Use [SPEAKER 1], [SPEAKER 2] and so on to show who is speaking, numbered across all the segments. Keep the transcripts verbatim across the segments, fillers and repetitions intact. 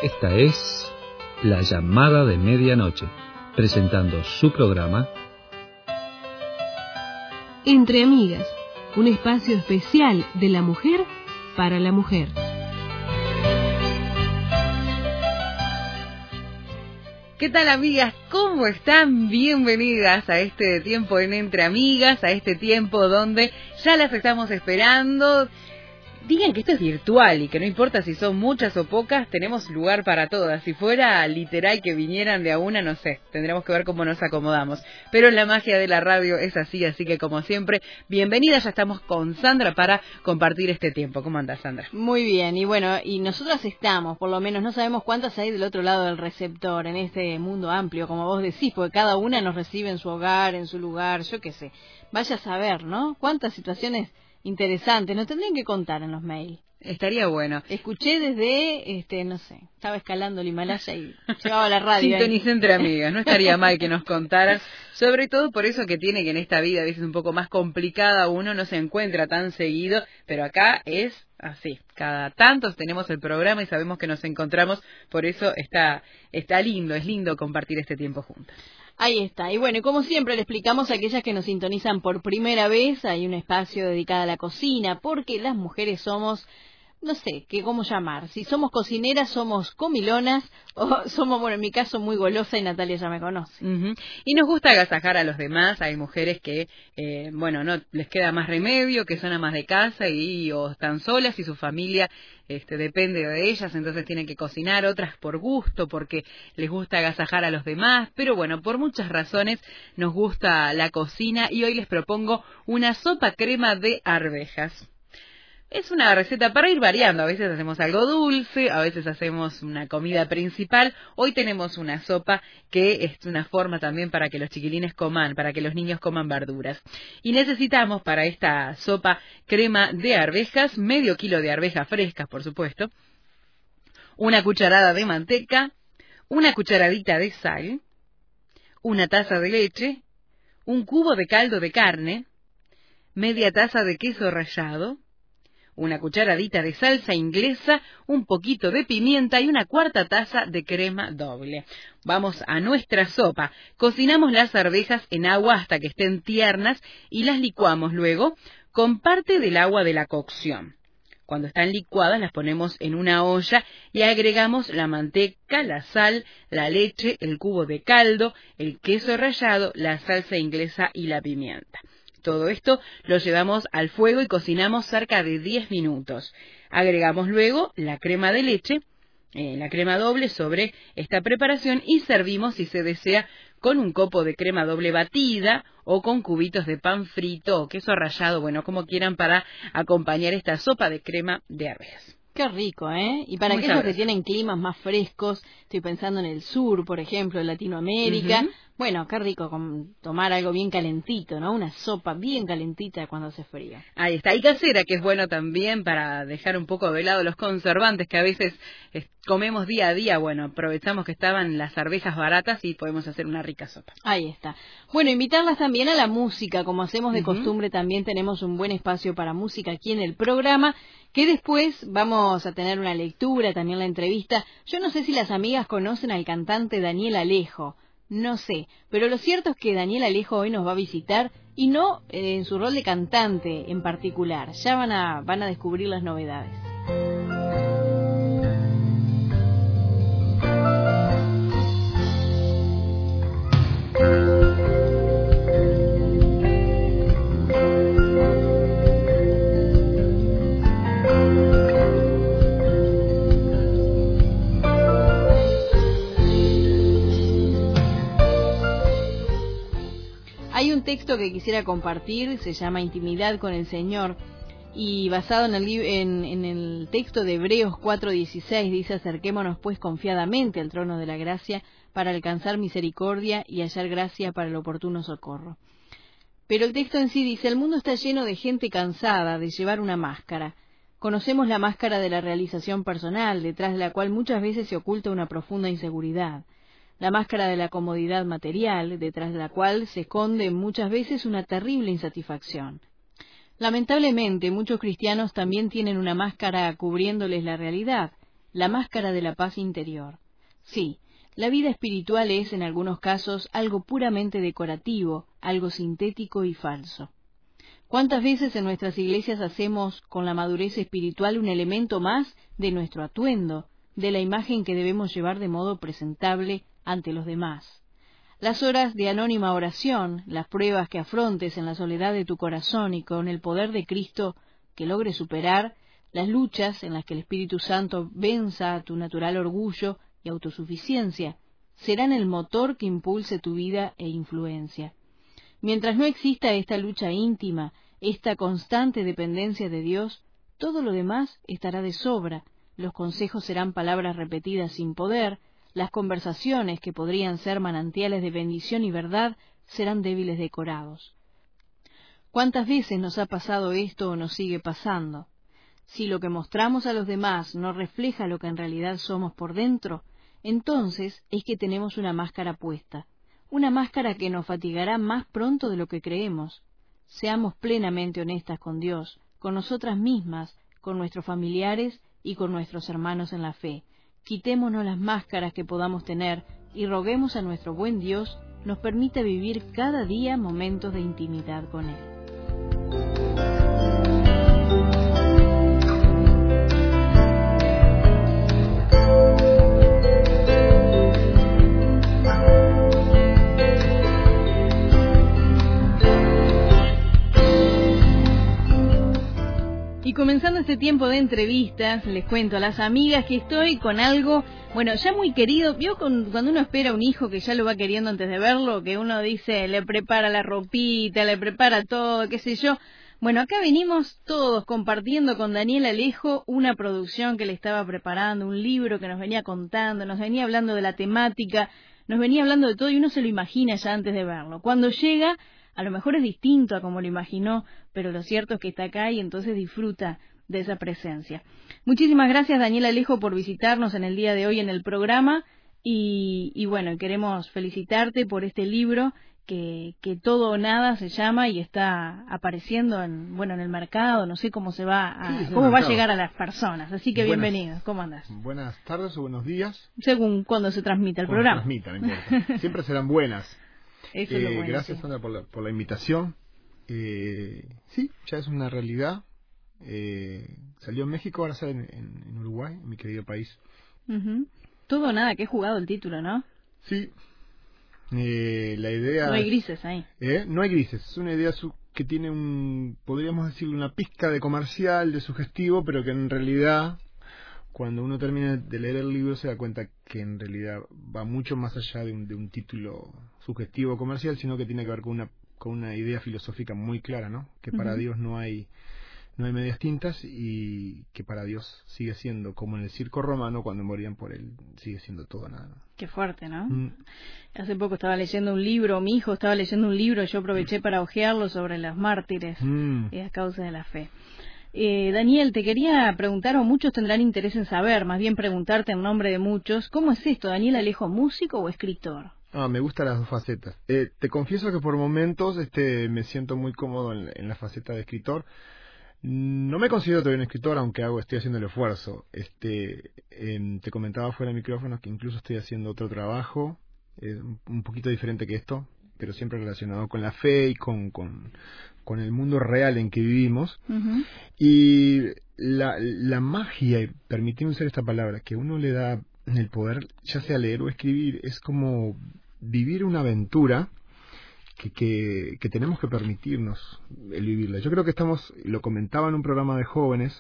[SPEAKER 1] Esta es La Llamada de Medianoche, presentando su programa
[SPEAKER 2] Entre Amigas, un espacio especial de la mujer para la mujer.
[SPEAKER 3] ¿Qué tal, amigas? ¿Cómo están? Bienvenidas a este tiempo en Entre Amigas, a este tiempo donde ya las estamos esperando. Digan que esto es virtual y que no importa si son muchas o pocas, tenemos lugar para todas. Si fuera literal que vinieran de a una, no sé, tendremos que ver cómo nos acomodamos. Pero la magia de la radio es así, así que como siempre, bienvenidas, ya estamos con Sandra para compartir este tiempo. ¿Cómo andas, Sandra?
[SPEAKER 4] Muy bien, y bueno, y nosotras estamos, por lo menos no sabemos cuántas hay del otro lado del receptor, en este mundo amplio, como vos decís, porque cada una nos recibe en su hogar, en su lugar, yo qué sé. Vaya a saber, ¿no? Cuántas situaciones interesantes, nos tendrían que contar en los mails.
[SPEAKER 3] Estaría bueno.
[SPEAKER 4] Escuché desde, este, no sé, estaba escalando el Himalaya y llegaba a la radio.
[SPEAKER 3] Sintonicé Entre Amigas, no estaría mal que nos contaran, sobre todo por eso que tiene que en esta vida a veces un poco más complicada, uno no se encuentra tan seguido, pero acá es así, cada tantos tenemos el programa y sabemos que nos encontramos, por eso está, está lindo, es lindo compartir este tiempo juntas.
[SPEAKER 4] Ahí está, y bueno, y como siempre le explicamos a aquellas que nos sintonizan por primera vez, hay un espacio dedicado a la cocina, porque las mujeres somos, no sé, qué cómo llamar, si somos cocineras, somos comilonas, o somos, bueno, en mi caso muy golosa y Natalia ya me conoce.
[SPEAKER 3] Uh-huh. Y nos gusta agasajar a los demás, hay mujeres que, eh, bueno, no les queda más remedio, que son amas de casa y o están solas y su familia este, depende de ellas, entonces tienen que cocinar, otras por gusto, porque les gusta agasajar a los demás, pero bueno, por muchas razones nos gusta la cocina y hoy les propongo una sopa crema de arvejas. Es una receta para ir variando, a veces hacemos algo dulce, a veces hacemos una comida principal. Hoy tenemos una sopa que es una forma también para que los chiquilines coman, para que los niños coman verduras. Y necesitamos para esta sopa crema de arvejas, medio kilo de arvejas frescas, por supuesto, una cucharada de manteca, una cucharadita de sal, una taza de leche, un cubo de caldo de carne, media taza de queso rallado, una cucharadita de salsa inglesa, un poquito de pimienta y una cuarta taza de crema doble. Vamos a nuestra sopa. Cocinamos las arvejas en agua hasta que estén tiernas y las licuamos luego con parte del agua de la cocción. Cuando están licuadas las ponemos en una olla y agregamos la manteca, la sal, la leche, el cubo de caldo, el queso rallado, la salsa inglesa y la pimienta. Todo esto lo llevamos al fuego y cocinamos cerca de diez minutos. Agregamos luego la crema de leche, eh, la crema doble sobre esta preparación y servimos, si se desea, con un copo de crema doble batida o con cubitos de pan frito o queso rallado, bueno, como quieran, para acompañar esta sopa de crema de arvejas.
[SPEAKER 4] Qué rico, ¿eh? Y para
[SPEAKER 3] Muy
[SPEAKER 4] aquellos
[SPEAKER 3] sabroso.
[SPEAKER 4] que tienen climas más frescos, estoy pensando en el sur, por ejemplo, en Latinoamérica, uh-huh. Bueno, qué rico con tomar algo bien calentito, ¿no? Una sopa bien calentita cuando hace frío.
[SPEAKER 3] Ahí está, y casera, que es bueno también para dejar un poco de lado los conservantes que a veces eh, comemos día a día. Bueno, aprovechamos que estaban las arvejas baratas y podemos hacer una rica sopa.
[SPEAKER 4] Ahí está. Bueno, invitarlas también a la música, como hacemos de uh-huh. costumbre, también tenemos un buen espacio para música aquí en el programa, que después vamos a tener una lectura, también la entrevista. Yo no sé si las amigas conocen al cantante Daniel Alejo. No sé, pero lo cierto es que Daniel Alejo hoy nos va a visitar y no eh, en su rol de cantante en particular. Ya van a, van a descubrir las novedades. Hay un texto que quisiera compartir, se llama Intimidad con el Señor, y basado en el, en, en el texto de Hebreos cuatro dieciséis, dice: acerquémonos pues confiadamente al trono de la gracia para alcanzar misericordia y hallar gracia para el oportuno socorro. Pero el texto en sí dice: el mundo está lleno de gente cansada de llevar una máscara. Conocemos la máscara de la realización personal, detrás de la cual muchas veces se oculta una profunda inseguridad. La máscara de la comodidad material, detrás de la cual se esconde muchas veces una terrible insatisfacción. Lamentablemente, muchos cristianos también tienen una máscara cubriéndoles la realidad, la máscara de la paz interior. Sí, la vida espiritual es, en algunos casos, algo puramente decorativo, algo sintético y falso. ¿Cuántas veces en nuestras iglesias hacemos con la madurez espiritual un elemento más de nuestro atuendo, de la imagen que debemos llevar de modo presentable ante los demás? Las horas de anónima oración, las pruebas que afrontes en la soledad de tu corazón y con el poder de Cristo que logres superar, las luchas en las que el Espíritu Santo venza tu natural orgullo y autosuficiencia, serán el motor que impulse tu vida e influencia. Mientras no exista esta lucha íntima, esta constante dependencia de Dios, todo lo demás estará de sobra, los consejos serán palabras repetidas sin poder, las conversaciones que podrían ser manantiales de bendición y verdad serán débiles decorados. ¿Cuántas veces nos ha pasado esto o nos sigue pasando? Si lo que mostramos a los demás no refleja lo que en realidad somos por dentro, entonces es que tenemos una máscara puesta, una máscara que nos fatigará más pronto de lo que creemos. Seamos plenamente honestas con Dios, con nosotras mismas, con nuestros familiares y con nuestros hermanos en la fe. Quitémonos las máscaras que podamos tener y roguemos a nuestro buen Dios nos permita vivir cada día momentos de intimidad con Él. Y comenzando este tiempo de entrevistas, les cuento a las amigas que estoy con algo, bueno, ya muy querido. ¿Vio con, cuando uno espera a un hijo que ya lo va queriendo antes de verlo? Que uno dice, le prepara la ropita, le prepara todo, qué sé yo. Bueno, acá venimos todos compartiendo con Daniel Alejo una producción que le estaba preparando, un libro que nos venía contando, nos venía hablando de la temática, nos venía hablando de todo y uno se lo imagina ya antes de verlo. Cuando llega, a lo mejor es distinto a como lo imaginó, pero lo cierto es que está acá y entonces disfruta de esa presencia. Muchísimas gracias, Daniel Alejo, por visitarnos en el día de hoy en el programa y, y bueno, queremos felicitarte por este libro que, que Todo o Nada se llama y está apareciendo en, bueno, en el mercado. No sé cómo se va a, sí, cómo va a llegar a las personas, así que buenas, bienvenido. ¿Cómo andas?
[SPEAKER 5] Buenas tardes o buenos días.
[SPEAKER 4] Según cuando se transmita el
[SPEAKER 5] cuando
[SPEAKER 4] programa.
[SPEAKER 5] Se transmita, no importa. Siempre serán buenas.
[SPEAKER 4] Eso eh, es lo bueno,
[SPEAKER 5] gracias,
[SPEAKER 4] sí.
[SPEAKER 5] Sandra, por la, por la invitación. Eh, sí, ya es una realidad. Eh, salió en México, ahora sale en, en, en Uruguay, en mi querido país.
[SPEAKER 4] Uh-huh. Todo o nada, que he jugado el título, ¿no?
[SPEAKER 5] Sí. Eh, la idea...
[SPEAKER 4] No hay grises ahí.
[SPEAKER 5] Eh, no hay grises. Es una idea su que tiene un, podríamos decirle, una pizca de comercial, de sugestivo, pero que en realidad, cuando uno termina de leer el libro, se da cuenta que en realidad va mucho más allá de un, de un título sugestivo comercial, sino que tiene que ver con una con una idea filosófica muy clara, ¿no? Que para uh-huh. Dios no hay no hay medias tintas y que para Dios sigue siendo como en el circo romano cuando morían por él, sigue siendo todo nada, ¿no?
[SPEAKER 4] Qué fuerte, ¿no?
[SPEAKER 5] Mm.
[SPEAKER 4] Hace poco estaba leyendo un libro, mi hijo estaba leyendo un libro, yo aproveché para hojearlo sobre los mártires
[SPEAKER 5] mm.
[SPEAKER 4] y las causas de la fe. Eh, Daniel, te quería preguntar, o muchos tendrán interés en saber, más bien preguntarte en nombre de muchos, ¿cómo es esto? ¿Daniel Alejo, músico o escritor?
[SPEAKER 5] Ah, me gustan las dos facetas. Eh, te confieso que por momentos este, me siento muy cómodo en, en la faceta de escritor. No me considero todavía un escritor, aunque hago, estoy haciendo el esfuerzo. Este, eh, te comentaba fuera de micrófono que incluso estoy haciendo otro trabajo, eh, un poquito diferente que esto, pero siempre relacionado con la fe y con, con, con el mundo real en que vivimos.
[SPEAKER 4] Uh-huh.
[SPEAKER 5] Y la, la magia, permitime usar esta palabra, que uno le da el poder, ya sea leer o escribir, es como vivir una aventura que, que, que tenemos que permitirnos el vivirla. Yo creo que estamos, lo comentaba en un programa de jóvenes,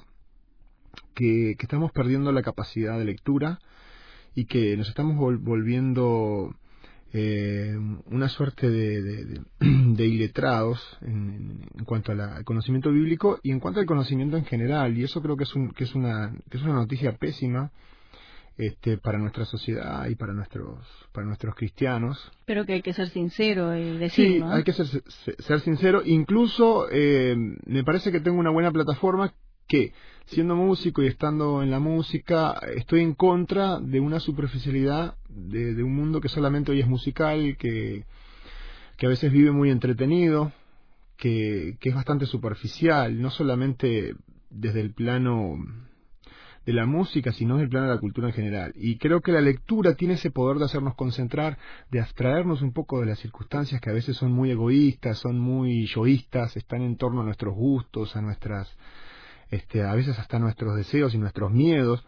[SPEAKER 5] que, que estamos perdiendo la capacidad de lectura y que nos estamos vol- volviendo eh, una suerte de, de, de, de iletrados en, en cuanto a la, al conocimiento bíblico y en cuanto al conocimiento en general, y eso creo que es, un, que es, una, que es una noticia pésima Este, para nuestra sociedad y para nuestros para nuestros cristianos.
[SPEAKER 4] Pero que hay que ser sincero y decir,
[SPEAKER 5] sí,
[SPEAKER 4] ¿no?
[SPEAKER 5] hay que ser, ser sincero. Incluso eh, me parece que tengo una buena plataforma que, siendo músico y estando en la música, estoy en contra de una superficialidad de, de un mundo que solamente hoy es musical, que, que a veces vive muy entretenido, que, que es bastante superficial, no solamente desde el plano de la música, sino del plano de la cultura en general. Y creo que la lectura tiene ese poder de hacernos concentrar, de abstraernos un poco de las circunstancias que a veces son muy egoístas, son muy yoístas, están en torno a nuestros gustos, a nuestras, este, a veces hasta nuestros deseos y nuestros miedos.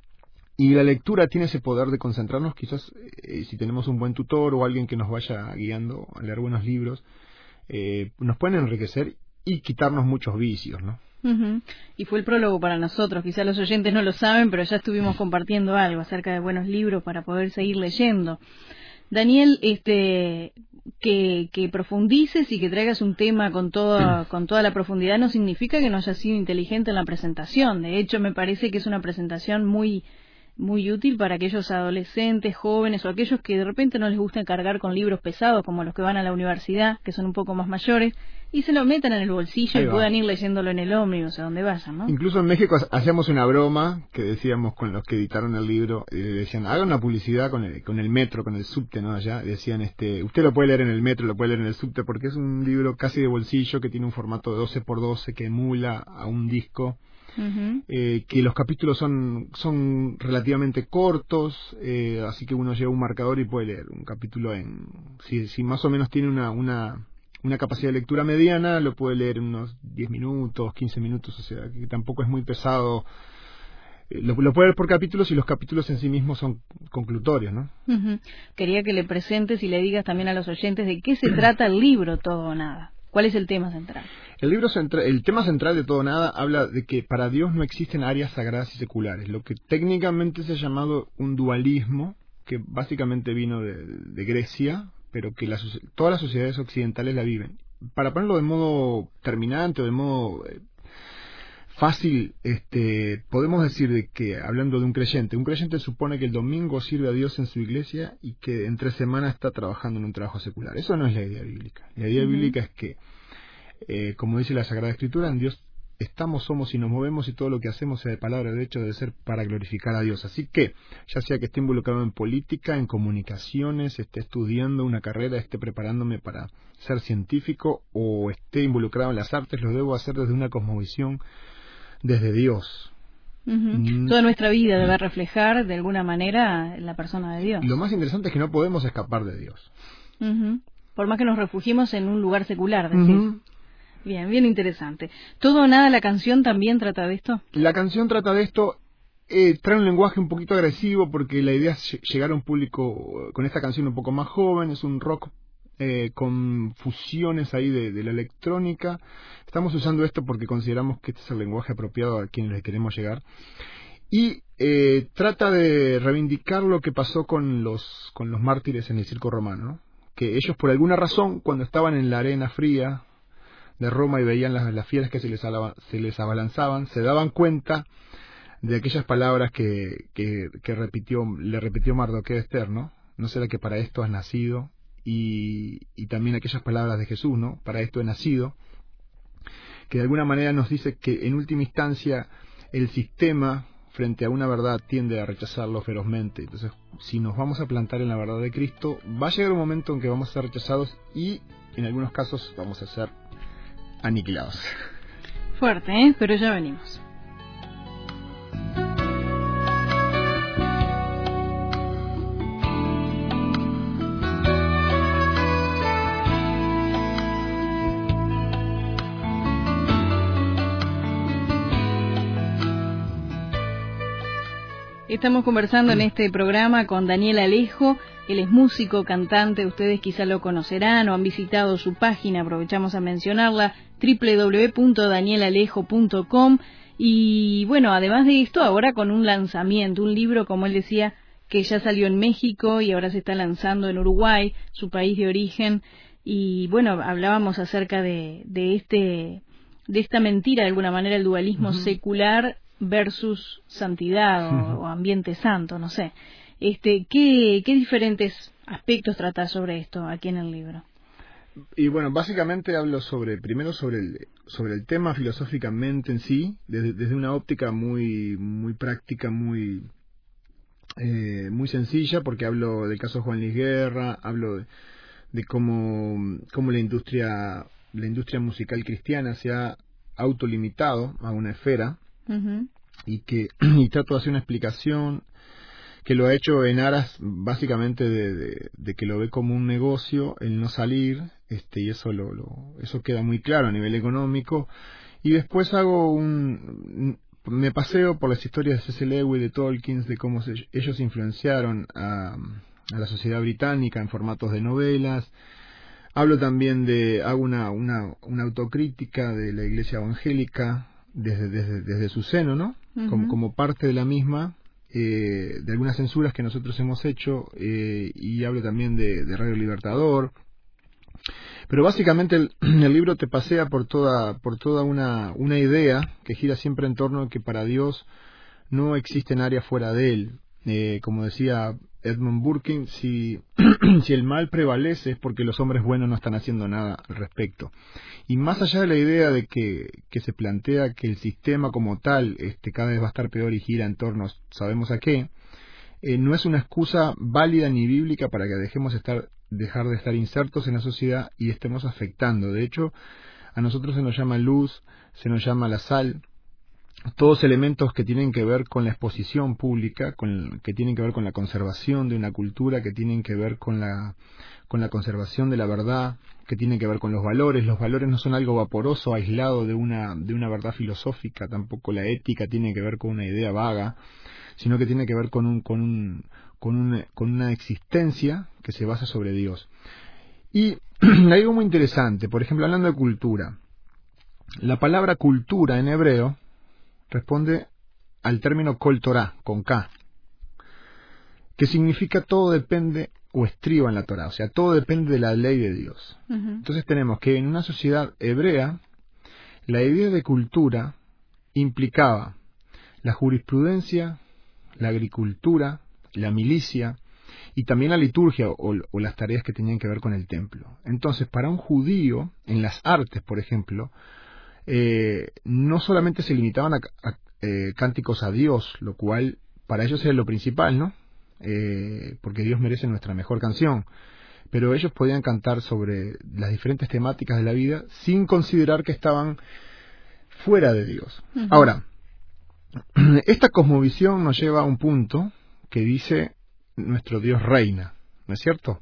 [SPEAKER 5] Y la lectura tiene ese poder de concentrarnos, quizás eh, si tenemos un buen tutor o alguien que nos vaya guiando a leer buenos libros, eh, nos pueden enriquecer y quitarnos muchos vicios, ¿no?
[SPEAKER 4] Uh-huh. Y fue el prólogo para nosotros, quizás los oyentes no lo saben, pero ya estuvimos compartiendo algo acerca de buenos libros para poder seguir leyendo. Daniel, este, que, que profundices y que traigas un tema con toda, con toda la profundidad no significa que no hayas sido inteligente en la presentación. De hecho, me parece que es una presentación muy muy útil para aquellos adolescentes, jóvenes o aquellos que de repente no les gusta cargar con libros pesados como los que van a la universidad, que son un poco más mayores, y se lo metan en el bolsillo y puedan ir leyéndolo en el ómnibus, a donde vayan, ¿no?
[SPEAKER 5] Incluso en México hacíamos una broma que decíamos con los que editaron el libro, eh, decían, hagan una publicidad con el, con el metro, con el subte, ¿no? Allá decían, este, usted lo puede leer en el metro, lo puede leer en el subte, porque es un libro casi de bolsillo que tiene un formato de doce por doce que emula a un disco. Uh-huh. Eh, que los capítulos son son relativamente cortos, eh, así que uno lleva un marcador y puede leer un capítulo en si, si más o menos tiene una, una una capacidad de lectura mediana, lo puede leer en unos diez minutos, quince minutos, o sea que tampoco es muy pesado. Eh, lo, lo puede leer por capítulos y los capítulos en sí mismos son conclutorios, ¿no?
[SPEAKER 4] Uh-huh. Quería que le presentes y le digas también a los oyentes de qué se trata el libro Todo o Nada. ¿Cuál es el tema central?
[SPEAKER 5] El libro central, el tema central de Todo o Nada habla de que para Dios no existen áreas sagradas y seculares, lo que técnicamente se ha llamado un dualismo, que básicamente vino de, de Grecia, pero que la, todas las sociedades occidentales la viven. Para ponerlo de modo terminante o de modo eh, fácil, este, podemos decir de que, hablando de un creyente, un creyente supone que el domingo sirve a Dios en su iglesia y que entre semana está trabajando en un trabajo secular. Eso no es la idea bíblica. La idea uh-huh. bíblica es que, eh, como dice la Sagrada Escritura, en Dios estamos, somos y nos movemos, y todo lo que hacemos, sea de palabra o de hecho, debe ser para glorificar a Dios. Así que, ya sea que esté involucrado en política, en comunicaciones, esté estudiando una carrera, esté preparándome para ser científico o esté involucrado en las artes, lo debo hacer desde una cosmovisión, desde Dios.
[SPEAKER 4] Uh-huh. Mm. Toda nuestra vida debe reflejar de alguna manera la persona de Dios.
[SPEAKER 5] Lo más interesante es que no podemos escapar de Dios.
[SPEAKER 4] Uh-huh. Por más que nos refugiemos en un lugar secular, decís. Uh-huh. Bien, bien interesante. ¿Todo o Nada, la canción también trata de esto?
[SPEAKER 5] La canción trata de esto, eh, trae un lenguaje un poquito agresivo porque la idea es llegar a un público con esta canción un poco más joven, es un rock eh, con fusiones ahí de, de la electrónica. Estamos usando esto porque consideramos que este es el lenguaje apropiado a quienes les queremos llegar. Y eh, trata de reivindicar lo que pasó con los, con los mártires en el circo romano, ¿no? Que ellos, por alguna razón, cuando estaban en la arena fría de Roma y veían las, las fieras que se les, alaba, se les abalanzaban, se daban cuenta de aquellas palabras que, que, que repitió, le repitió Mardoqueo a Esther, ¿no? No será que para esto has nacido, y, y también aquellas palabras de Jesús, ¿no? Para esto he nacido, que de alguna manera nos dice que en última instancia el sistema frente a una verdad tiende a rechazarlo ferozmente. Entonces, si nos vamos a plantar en la verdad de Cristo, va a llegar un momento en que vamos a ser rechazados y en algunos casos vamos a ser aniquilados.
[SPEAKER 4] Fuerte, ¿eh? Pero ya venimos. Estamos conversando en este programa con Daniel Alejo. Él es músico, cantante, ustedes quizá lo conocerán o han visitado su página, aprovechamos a mencionarla, doble u doble u doble u punto daniel alejo punto com. Y bueno, además de esto, ahora con un lanzamiento, un libro, como él decía, que ya salió en México y ahora se está lanzando en Uruguay, su país de origen. Y bueno, hablábamos acerca de, de este de esta mentira, de alguna manera, el dualismo uh-huh. secular versus santidad o, uh-huh. o ambiente santo, no sé. Este, ¿qué, ¿Qué diferentes aspectos trata sobre esto aquí en el libro?
[SPEAKER 5] Y bueno, básicamente hablo sobre, primero sobre el, sobre el tema filosóficamente en sí, desde, desde una óptica muy, muy práctica, muy, eh, muy sencilla, porque hablo del caso de Juan Luis Guerra, hablo de, de cómo, cómo la industria, la industria musical cristiana se ha autolimitado a una esfera. Uh-huh. y que y trato de hacer una explicación que lo ha hecho en aras básicamente de, de, de que lo ve como un negocio el no salir, este y eso lo, lo eso queda muy claro a nivel económico. Y después hago un me paseo por las historias de C S Lewis, de Tolkien, de cómo se, ellos influenciaron a, a la sociedad británica en formatos de novelas. Hablo también de hago una una, una autocrítica de la Iglesia evangélica desde desde, desde su seno, ¿no? Uh-huh. Como, como parte de la misma. Eh, de algunas censuras que nosotros hemos hecho, eh, y hablo también de, de Radio Libertador, pero básicamente el, el libro te pasea por toda por toda una, una idea que gira siempre en torno a que para Dios no existen áreas fuera de él. Eh, como decía Edmund Burke, si, si el mal prevalece es porque los hombres buenos no están haciendo nada al respecto. Y más allá de la idea de que, que se plantea que el sistema como tal este, cada vez va a estar peor y gira en torno, sabemos a qué, eh, no es una excusa válida ni bíblica para que dejemos estar, dejar de estar insertos en la sociedad y estemos afectando. De hecho, a nosotros se nos llama luz, se nos llama la sal, todos elementos que tienen que ver con la exposición pública, con, que tienen que ver con la conservación de una cultura, que tienen que ver con la, con la conservación de la verdad, que tienen que ver con los valores. Los valores no son algo vaporoso, aislado de una, de una verdad filosófica, tampoco la ética tiene que ver con una idea vaga, sino que tiene que ver con un, con un, con un, con una existencia que se basa sobre Dios. Y hay algo muy interesante, por ejemplo, hablando de cultura, la palabra cultura en hebreo responde al término Kol Torah, con K, que significa todo depende o estriba en la Torah, o sea, todo depende de la ley de Dios. Uh-huh. Entonces tenemos que en una sociedad hebrea, la idea de cultura implicaba la jurisprudencia, la agricultura, la milicia y también la liturgia o, o las tareas que tenían que ver con el templo. Entonces, para un judío, en las artes, por ejemplo, Eh, no solamente se limitaban a, a eh, cánticos a Dios, lo cual para ellos era lo principal, ¿no? Eh, porque Dios merece nuestra mejor canción, pero ellos podían cantar sobre las diferentes temáticas de la vida sin considerar que estaban fuera de Dios. Uh-huh. Ahora, esta cosmovisión nos lleva a un punto que dice nuestro Dios reina, ¿no es cierto?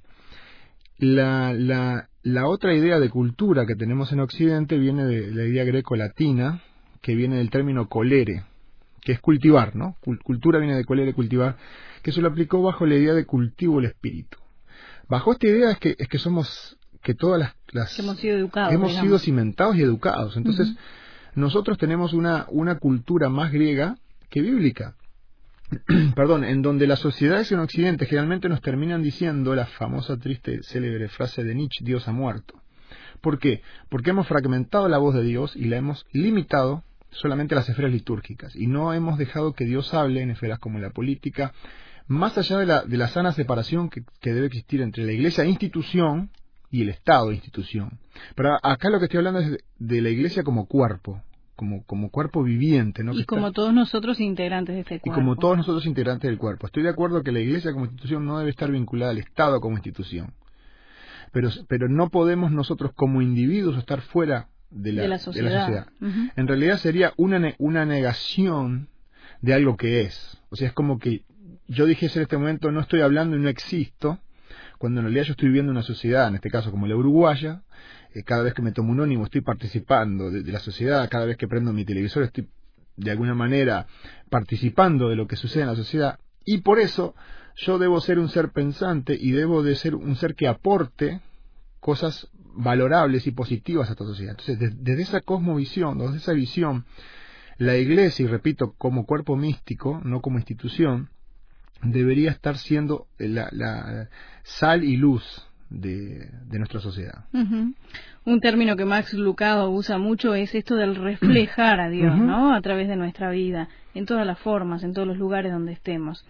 [SPEAKER 5] La, la, la otra idea de cultura que tenemos en Occidente viene de la idea greco-latina, que viene del término colere, que es cultivar, ¿no? Cultura viene de colere, cultivar, que se lo aplicó bajo la idea de cultivo del espíritu. Bajo esta idea es que, es que somos, que todas las... las
[SPEAKER 4] que hemos sido educados.
[SPEAKER 5] Hemos
[SPEAKER 4] digamos.
[SPEAKER 5] sido cimentados y educados. Entonces, uh-huh. nosotros tenemos una, una cultura más griega que bíblica. Perdón, en donde las sociedades en Occidente generalmente nos terminan diciendo la famosa, triste, célebre frase de Nietzsche, Dios ha muerto. ¿Por qué? Porque hemos fragmentado la voz de Dios y la hemos limitado solamente a las esferas litúrgicas y no hemos dejado que Dios hable en esferas como la política, más allá de la, de la sana separación que, que debe existir entre la Iglesia institución y el Estado institución. Pero acá lo que estoy hablando es de, de la Iglesia como cuerpo. Como, como cuerpo viviente, ¿no?
[SPEAKER 4] Y
[SPEAKER 5] que
[SPEAKER 4] como está, todos nosotros integrantes de este cuerpo.
[SPEAKER 5] Y como todos nosotros integrantes del cuerpo. Estoy de acuerdo que la Iglesia como institución no debe estar vinculada al Estado como institución. Pero, pero no podemos nosotros como individuos estar fuera de la,
[SPEAKER 4] de la sociedad.
[SPEAKER 5] De la sociedad.
[SPEAKER 4] Uh-huh.
[SPEAKER 5] En realidad sería una, una negación de algo que es. O sea, es como que yo dijese en este momento no estoy hablando y no existo, cuando en realidad yo estoy viviendo una sociedad, en este caso como la uruguaya. Cada vez que me tomo un ónimo estoy participando de, de la sociedad, cada vez que prendo mi televisor estoy de alguna manera participando de lo que sucede en la sociedad, y por eso yo debo ser un ser pensante y debo de ser un ser que aporte cosas valorables y positivas a esta sociedad. Entonces, de, desde esa cosmovisión, desde esa visión, la Iglesia, y repito, como cuerpo místico, no como institución, debería estar siendo la, la sal y luz De, de nuestra sociedad.
[SPEAKER 4] Uh-huh. Un término que Max Lucado usa mucho es esto del reflejar a Dios, uh-huh. ¿no? A través de nuestra vida, en todas las formas, en todos los lugares donde estemos.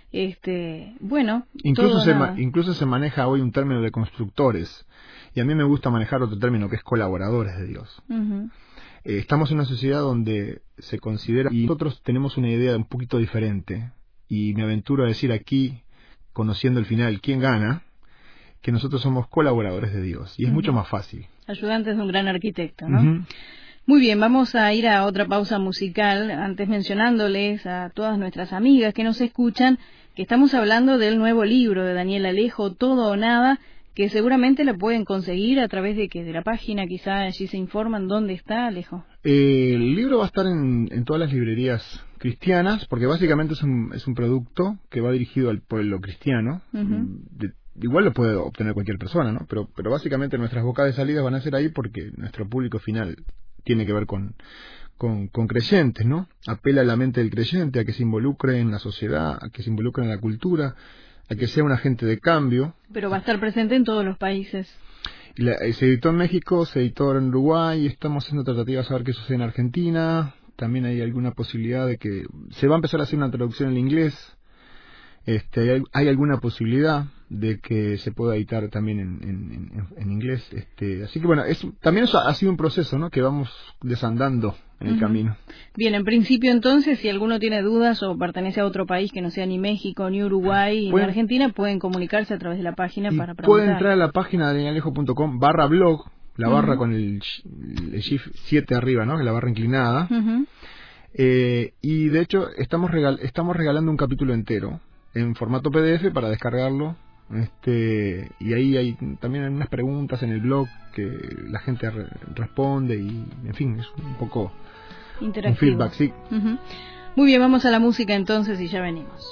[SPEAKER 4] Este, bueno,
[SPEAKER 5] incluso se,
[SPEAKER 4] la...
[SPEAKER 5] ma- incluso se maneja hoy un término de constructores, y a mí me gusta manejar otro término que es colaboradores de Dios. Uh-huh. Eh, estamos en una sociedad donde se considera, y nosotros tenemos una idea un poquito diferente, y me aventuro a decir aquí, conociendo el final, ¿quién gana? Que nosotros somos colaboradores de Dios y es uh-huh. mucho más fácil.
[SPEAKER 4] Ayudantes de un gran arquitecto, ¿no? Uh-huh. Muy bien, vamos a ir a otra pausa musical, antes mencionándoles a todas nuestras amigas que nos escuchan que estamos hablando del nuevo libro de Daniel Alejo, Todo o Nada, que seguramente lo pueden conseguir a través de que de la página, quizá allí se informan dónde está, Alejo.
[SPEAKER 5] Eh, el libro va a estar en, en todas las librerías cristianas, porque básicamente es un, es un producto que va dirigido al pueblo cristiano. Uh-huh. De, igual lo puede obtener cualquier persona, ¿no? Pero, pero básicamente nuestras bocas de salida van a ser ahí porque nuestro público final tiene que ver con, con, con creyentes, ¿no? Apela a la mente del creyente, a que se involucre en la sociedad, a que se involucre en la cultura, a que sea un agente de cambio.
[SPEAKER 4] Pero va a estar presente en todos los países.
[SPEAKER 5] La, se editó en México, se editó en Uruguay, estamos haciendo tratativas a ver qué sucede en Argentina. También hay alguna posibilidad de que se va a empezar a hacer una traducción en inglés. Este, hay, hay alguna posibilidad de que se pueda editar también en, en, en, en inglés. Este, así que bueno, es, también eso ha sido un proceso, ¿no? Que vamos desandando en el uh-huh. camino.
[SPEAKER 4] Bien, en principio entonces, si alguno tiene dudas o pertenece a otro país que no sea ni México, ni Uruguay, ni Argentina, pueden comunicarse a través de la página para preguntar.
[SPEAKER 5] Pueden entrar a la página de danielalejo punto com barra blog, la barra uh-huh. con el, el shift siete arriba, ¿no? La barra inclinada. Uh-huh. Eh, y de hecho estamos, regal, estamos regalando un capítulo entero en formato P D F para descargarlo. Este, y ahí hay también hay unas preguntas en el blog que la gente re- responde y en fin, es un poco un feedback, sí.
[SPEAKER 4] Uh-huh. Muy bien, vamos a la música entonces y ya venimos.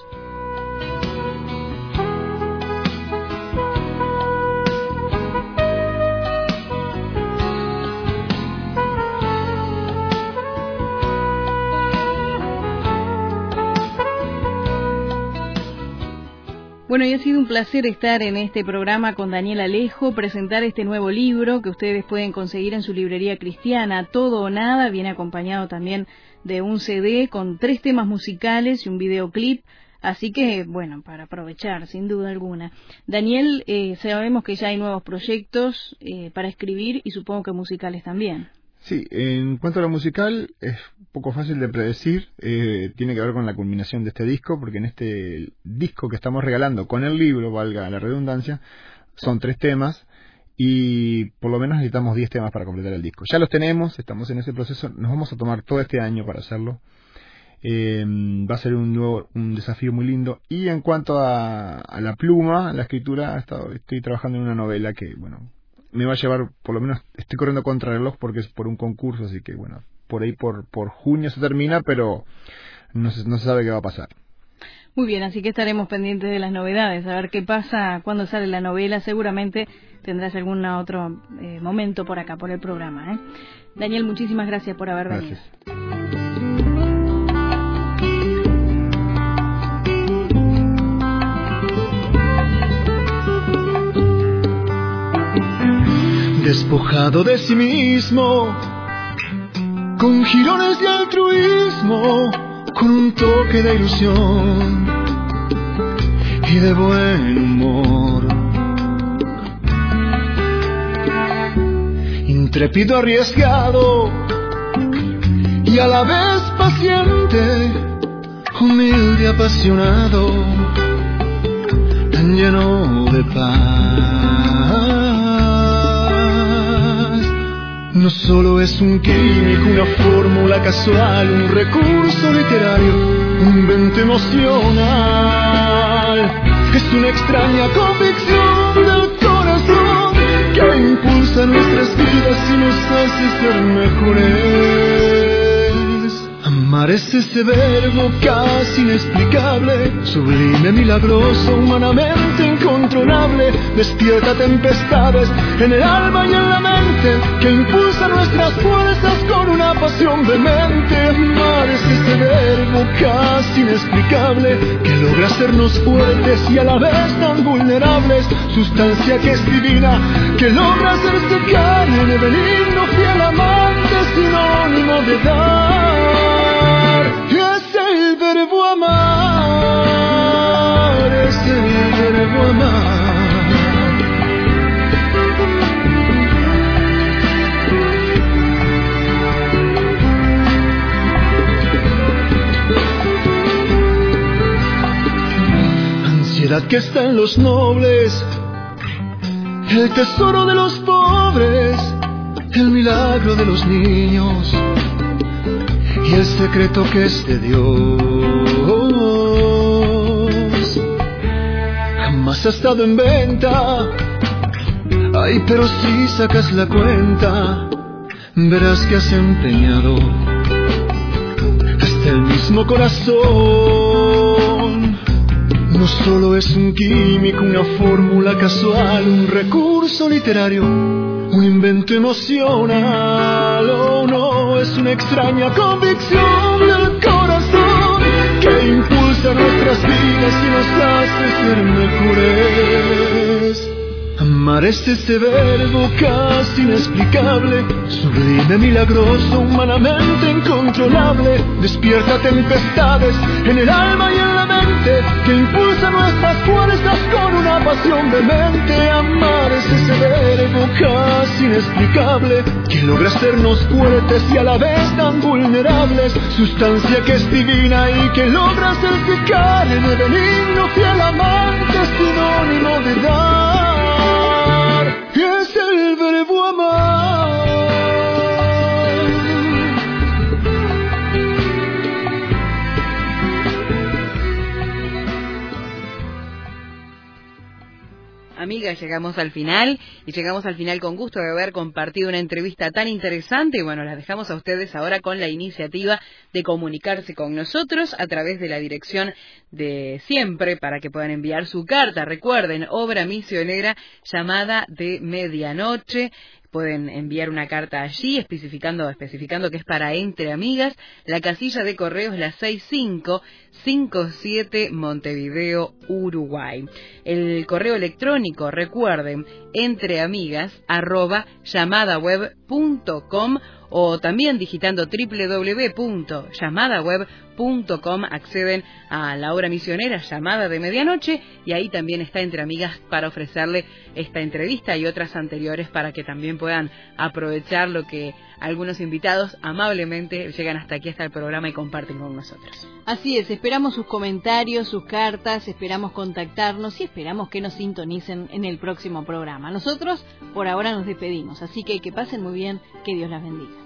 [SPEAKER 4] Bueno, y ha sido un placer estar en este programa con Daniel Alejo, presentar este nuevo libro que ustedes pueden conseguir en su librería cristiana, Todo o Nada. Viene acompañado también de un C D con tres temas musicales y un videoclip, así que, bueno, para aprovechar, sin duda alguna. Daniel, eh, sabemos que ya hay nuevos proyectos eh, para escribir y supongo que musicales también.
[SPEAKER 5] Sí, en cuanto a lo musical, es un poco fácil de predecir, eh, tiene que ver con la culminación de este disco, porque en este disco que estamos regalando con el libro, valga la redundancia, son tres temas, y por lo menos necesitamos diez temas para completar el disco. Ya los tenemos, estamos en ese proceso, nos vamos a tomar todo este año para hacerlo, eh, va a ser un nuevo, un desafío muy lindo, y en cuanto a, a la pluma, a la escritura, he estado, estoy trabajando en una novela que, bueno, me va a llevar, por lo menos estoy corriendo contra el reloj porque es por un concurso, así que bueno, por ahí por por junio se termina, pero no se, no se sabe qué va a pasar.
[SPEAKER 4] Muy bien, así que estaremos pendientes de las novedades, a ver qué pasa cuando sale la novela. Seguramente tendrás algún otro eh, momento por acá, por el programa, ¿eh? Daniel, muchísimas gracias por haber venido.
[SPEAKER 5] Gracias.
[SPEAKER 6] Despojado de sí mismo, con jirones de altruismo, con un toque de ilusión y de buen humor. Intrépido, arriesgado y a la vez paciente, humilde, apasionado, tan lleno de paz. No solo es un químico, una fórmula casual, un recurso literario, un invento emocional. Es una extraña convicción del corazón que impulsa nuestras vidas y nos hace ser mejores. Amar es ese verbo casi inexplicable, sublime, milagroso, humanamente incontrolable. Despierta tempestades en el alma y en la mente, que impulsa nuestras fuerzas con una pasión vehemente. Amar es ese verbo casi inexplicable, que logra hacernos fuertes y a la vez tan vulnerables. Sustancia que es divina, que logra hacerse carne, benigno, fiel amante, sinónimo de dar. Es el verbo amar, es el verbo amar. Ansiedad que está en los nobles, el tesoro de los pobres, el milagro de los niños y el secreto que es de Dios. Jamás ha estado en venta, ay, pero si sacas la cuenta, verás que has empeñado hasta el mismo corazón. No solo es un químico, una fórmula casual, un recurso literario, un invento emocional. Oh no, es una extraña convicción del corazón que impulsa nuestras vidas y nos hace ser mejores. Amar es ese verbo casi inexplicable, sublime, milagroso, humanamente incontrolable. Despierta tempestades en el alma y en la mente, que impulsa nuestras fuerzas con una pasión demente. Amar es ese verbo casi inexplicable, que logra hacernos fuertes y a la vez tan vulnerables. Sustancia que es divina y que logra salpicar en el benigno fiel amante, sinónimo de dar. Es el verbo amar.
[SPEAKER 3] Amigas, llegamos al final y llegamos al final con gusto de haber compartido una entrevista tan interesante y bueno, las dejamos a ustedes ahora con la iniciativa de comunicarse con nosotros a través de la dirección de siempre para que puedan enviar su carta. Recuerden, obra misionera Llamada de Medianoche. Pueden enviar una carta allí especificando, especificando que es para Entre Amigas. La casilla de correo es la seis cinco cinco siete Montevideo, Uruguay. El correo electrónico, recuerden, entreamigas arroba llamadaweb punto com o también digitando doble u doble u doble u punto llamadaweb punto com acceden a la obra misionera Llamada de Medianoche y ahí también está Entre Amigas para ofrecerle esta entrevista y otras anteriores para que también puedan aprovechar lo que algunos invitados amablemente llegan hasta aquí, hasta el programa y comparten con nosotros.
[SPEAKER 4] Así es, esperamos sus comentarios, sus cartas, esperamos contactarnos y esperamos que nos sintonicen en el próximo programa. Nosotros por ahora nos despedimos, así que que pasen muy bien, que Dios las bendiga.